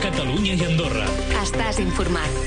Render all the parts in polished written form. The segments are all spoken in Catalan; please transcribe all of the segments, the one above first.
Catalunya i Andorra. Estàs informat.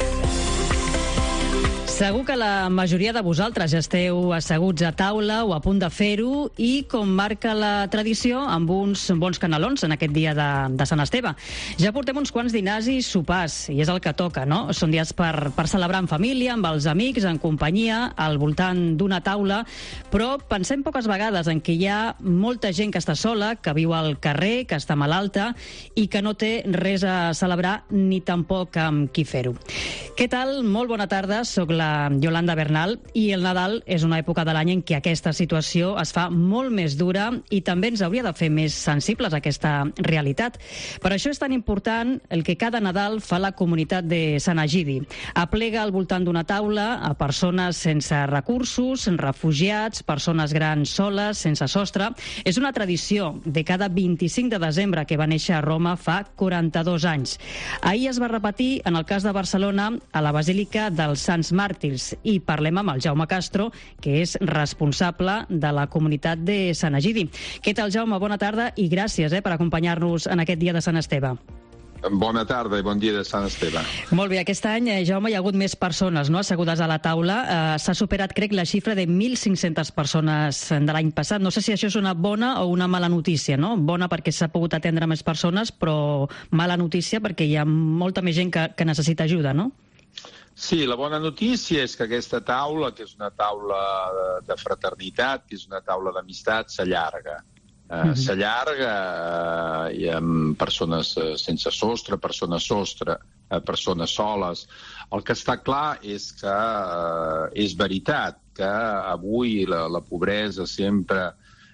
Segur que la majoria de vosaltres ja esteu asseguts a taula o a punt de fer-ho i, com marca la tradició, amb uns bons canelons en aquest dia de Sant Esteve. Ja portem uns quants dinars i sopars, i és el que toca, no? Són dies per celebrar en família, amb els amics, en companyia, al voltant d'una taula, però pensem poques vegades en que hi ha molta gent que està sola, que viu al carrer, que està malalta i que no té res a celebrar ni tampoc amb qui fer-ho. Què tal? Molt bona tarda, soc la Yolanda Bernal, i el Nadal és una època de l'any en què aquesta situació es fa molt més dura i també ens hauria de fer més sensibles a aquesta realitat. Per això és tan important el que cada Nadal fa la comunitat de Sant Egidi. Aplega al voltant d'una taula a persones sense recursos, refugiats, persones grans soles, sense sostre. És una tradició de cada 25 de desembre que va néixer a Roma fa 42 anys. Ahir es va repetir en el cas de Barcelona a la Basílica dels Sants Màrtirs, i parlem amb el Jaume Castro, que és responsable de la comunitat de Sant Egidi. Què tal, Jaume? Bona tarda i gràcies per acompanyar-nos en aquest dia de Sant Esteve. Bona tarda i bon dia de Sant Esteve. Molt bé, aquest any, Jaume, hi ha hagut més persones, no?, assegudes a la taula. S'ha superat, crec, la xifra de 1.500 persones de l'any passat. No sé si això és una bona o una mala notícia, no? Bona perquè s'ha pogut atendre més persones, però mala notícia perquè hi ha molta més gent que necessita ajuda, no? Sí, la bona notícia és que aquesta taula, que és una taula de fraternitat, que és una taula d'amistat, s'allarga. S'allarga i amb persones sense sostre, persones sostre, persones soles. El que està clar és que és veritat que avui la pobresa sempre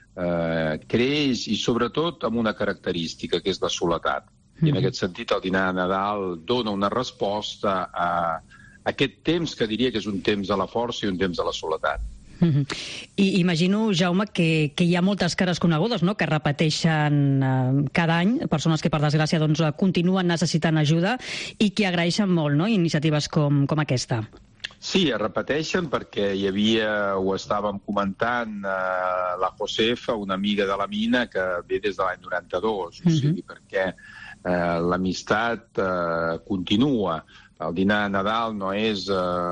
creix i sobretot amb una característica, que és la soledat. I en aquest sentit el dinar de Nadal dona una resposta a aquest temps que diria que és un temps de la força i un temps de la soledat. I imagino, Jaume, que hi ha moltes cares conegudes, no?, que repeteixen cada any, persones que, per desgràcia, doncs, continuen necessitant ajuda i que agraeixen molt, no?, iniciatives com aquesta. Sí, es repeteixen perquè hi havia, ho estàvem comentant, la Josefa, una amiga de la Mina, que ve des de l'any 92, o sigui, perquè l'amistat continua. El dinar de Nadal no és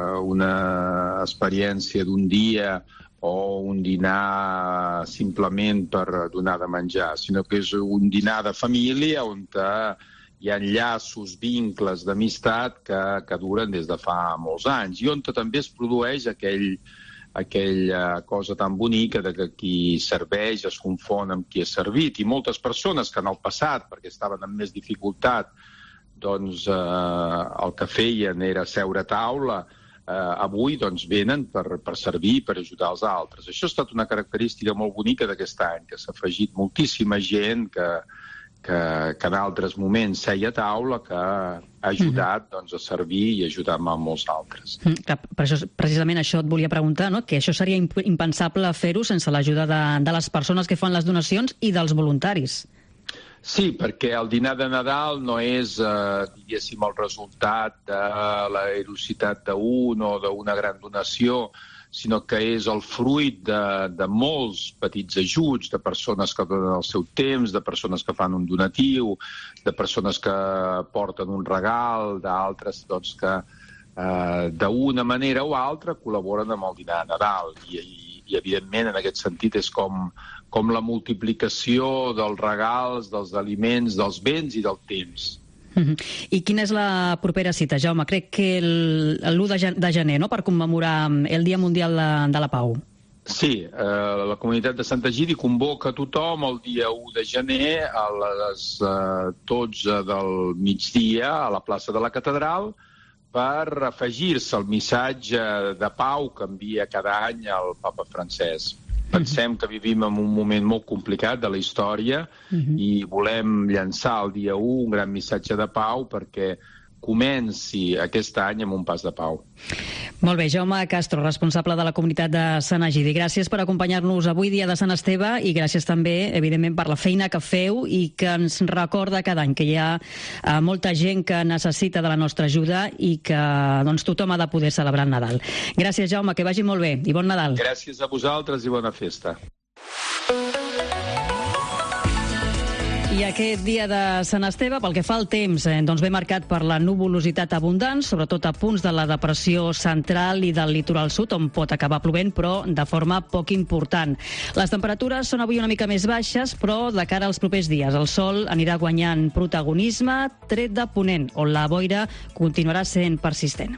una experiència d'un dia o un dinar simplement per donar de menjar, sinó que és un dinar de família on hi ha enllaços, vincles d'amistat que duren des de fa molts anys i on també es produeix aquella cosa tan bonica de que qui serveix es confon amb qui és servit. I moltes persones que en el passat, perquè estaven amb més dificultat, doncs el que feien era seure a taula, avui doncs venen per servir, per ajudar els altres. Això ha estat una característica molt bonica d'aquest any, que s'ha afegit moltíssima gent que en altres moments seia a taula, que ha ajudat doncs, a servir i ajudar a molts altres. Per això, precisament això et volia preguntar, no?, que això seria impensable fer-ho sense l'ajuda de les persones que fan les donacions i dels voluntaris. Sí, perquè el dinar de Nadal no és, diguéssim, el resultat de la heroïcitat d'un o d'una gran donació, sinó que és el fruit de molts petits ajuts, de persones que donen el seu temps, de persones que fan un donatiu, de persones que porten un regal, d'altres doncs, que d'una manera o altra col·laboren amb el dinar de Nadal. I evidentment, en aquest sentit, és com la multiplicació dels regals, dels aliments, dels béns i del temps. I quina és la propera cita, Jaume? Crec que l'1 de gener, no?, per commemorar el Dia Mundial de la Pau. Sí, la comunitat de Sant Egidi convoca a tothom el dia 1 de gener a les 12 del migdia a la plaça de la Catedral per afegir-se al missatge de pau que envia cada any el papa Francesc. Pensem que vivim en un moment molt complicat de la història i volem llançar el dia 1 un gran missatge de pau perquè comenci aquest any amb un pas de pau. Molt bé, Jaume Castro, responsable de la comunitat de Sant Egidi. Gràcies per acompanyar-nos avui, dia de Sant Esteve, i gràcies també, evidentment, per la feina que feu i que ens recorda cada any que hi ha molta gent que necessita de la nostra ajuda i que doncs, tothom ha de poder celebrar el Nadal. Gràcies, Jaume, que vagi molt bé i bon Nadal. Gràcies a vosaltres i bona festa. I aquest dia de Sant Esteve, pel que fa al temps, doncs ve marcat per la nuvolositat abundant, sobretot a punts de la depressió central i del litoral sud, on pot acabar plovent, però de forma poc important. Les temperatures són avui una mica més baixes, però de cara als propers dies el sol anirà guanyant protagonisme, tret de ponent, on la boira continuarà sent persistent.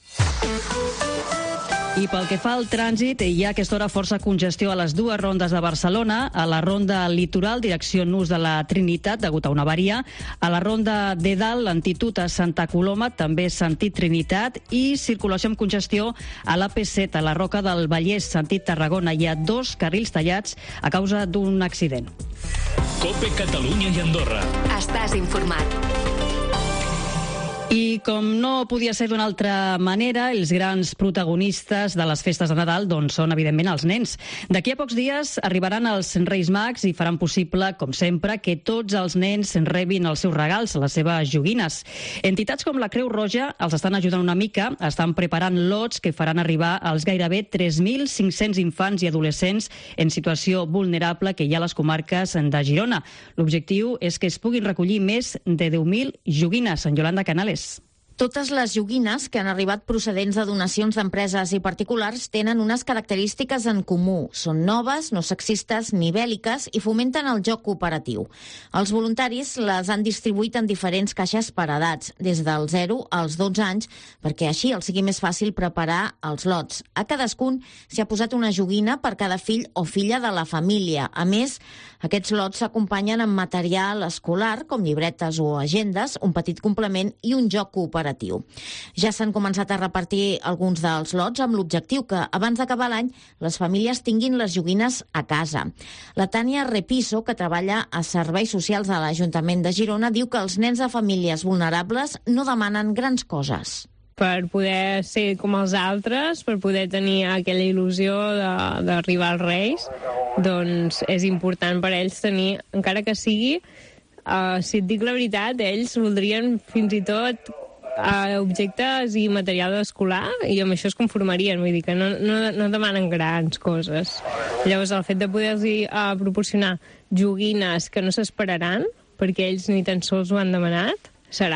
I pel que fa al trànsit, hi ha a aquesta hora força congestió a les dues rondes de Barcelona, a la ronda litoral, direcció Nus de la Trinitat, degut a una avaria, a la ronda de dalt, lentitud a Santa Coloma, també sentit Trinitat, i circulació amb congestió a l'AP7, a la Roca del Vallès, sentit Tarragona. Hi ha 2 carrils tallats a causa d'un accident. COPE Catalunya i Andorra. Estàs informat. I com no podia ser d'una altra manera, els grans protagonistes de les festes de Nadal doncs, són, evidentment, els nens. D'aquí a pocs dies arribaran els Reis Mags i faran possible, com sempre, que tots els nens rebin els seus regals, les seves joguines. Entitats com la Creu Roja els estan ajudant una mica, estan preparant lots que faran arribar als gairebé 3.500 infants i adolescents en situació vulnerable que hi ha a les comarques de Girona. L'objectiu és que es puguin recollir més de 10.000 joguines. En Yolanda Canales. Totes les joguines que han arribat procedents de donacions d'empreses i particulars tenen unes característiques en comú. Són noves, no sexistes ni bèl·liques i fomenten el joc cooperatiu. Els voluntaris les han distribuït en diferents caixes per edats, des del 0 als 12 anys, perquè així els sigui més fàcil preparar els lots. A cadascun s'hi ha posat una joguina per cada fill o filla de la família. A més, aquests lots s'acompanyen amb material escolar, com llibretes o agendes, un petit complement i un joc cooperatiu. Ja s'han començat a repartir alguns dels lots amb l'objectiu que, abans d'acabar l'any, les famílies tinguin les joguines a casa. La Tània Repiso, que treballa a Serveis Socials de l'Ajuntament de Girona, diu que els nens de famílies vulnerables no demanen grans coses. Per poder ser com els altres, per poder tenir aquella il·lusió d'arribar als Reis, doncs és important per ells tenir, encara que sigui, si et dic la veritat, ells voldrien fins i tot objectes i material escolar i amb això es conformarien, vull dir que no demanen grans coses. Llavors el fet de poder-los proporcionar joguines que no s'esperaran, perquè ells ni tan sols ho han demanat,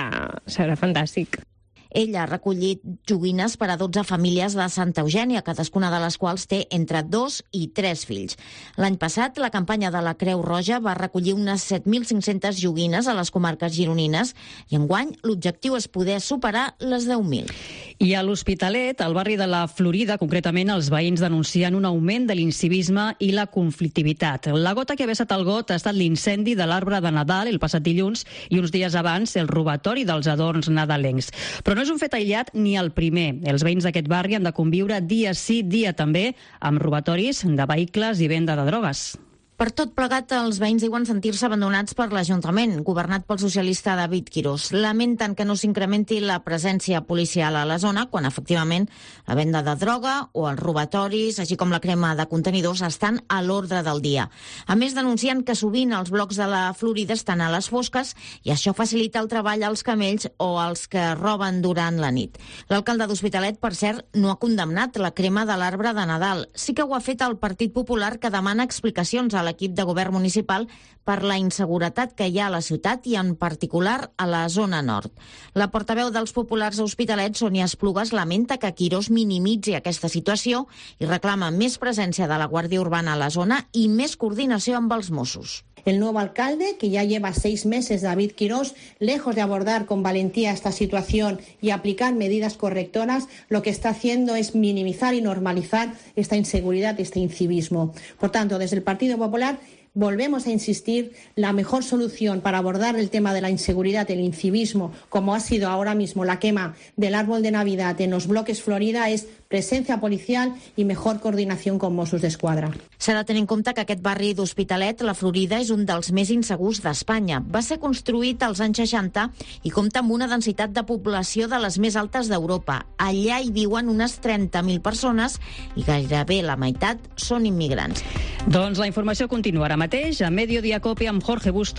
serà fantàstic. Ell ha recollit joguines per a 12 famílies de Santa Eugènia, cadascuna de les quals té entre 2 i 3 fills. L'any passat, la campanya de la Creu Roja va recollir unes 7.500 joguines a les comarques gironines i enguany l'objectiu és poder superar les 10.000. I a l'Hospitalet, al barri de la Florida, concretament, els veïns denuncien un augment de l'incivisme i la conflictivitat. La gota que ha vessat el got ha estat l'incendi de l'arbre de Nadal el passat dilluns i uns dies abans el robatori dels adorns nadalencs. Però no és un fet aïllat ni el primer. Els veïns d'aquest barri han de conviure dia sí, dia també, amb robatoris de vehicles i venda de drogues. Per tot plegat, els veïns diuen sentir-se abandonats per l'Ajuntament, governat pel socialista David Quirós. Lamenten que no s'incrementi la presència policial a la zona, quan efectivament la venda de droga o els robatoris, així com la crema de contenidors, estan a l'ordre del dia. A més, denuncien que sovint els blocs de la Florida estan a les fosques i això facilita el treball als camells o als que roben durant la nit. L'alcalde d'Hospitalet, per cert, no ha condemnat la crema de l'arbre de Nadal. Sí que ho ha fet el Partit Popular, que demana explicacions a l'equip de govern municipal per la inseguretat que hi ha a la ciutat i en particular a la zona nord. La portaveu dels populars a Hospitalet, Sònia Esplugues, lamenta que Quirós minimitzi aquesta situació i reclama més presència de la Guàrdia Urbana a la zona i més coordinació amb els Mossos. El nuevo alcalde, que ya lleva 6 meses, David Quirós, lejos de abordar con valentía esta situación y aplicar medidas correctoras, lo que está haciendo es minimizar y normalizar esta inseguridad, este incivismo. Por tanto, desde el Partido Popular volvemos a insistir, la mejor solución para abordar el tema de la inseguridad, el incivismo, como ha sido ahora mismo la quema del árbol de Navidad en los bloques Florida, es presencia policial i mejor coordinació con Mossos d'Esquadra. S'ha de tenir en compte que aquest barri d'Hospitalet, la Florida, és un dels més insegurs d'Espanya. Va ser construït als anys 60 i compta amb una densitat de població de les més altes d'Europa. Allà hi viuen unes 30.000 persones i gairebé la meitat són immigrants. Doncs la informació continua ara mateix a Mediodía Cope amb Jorge Busto.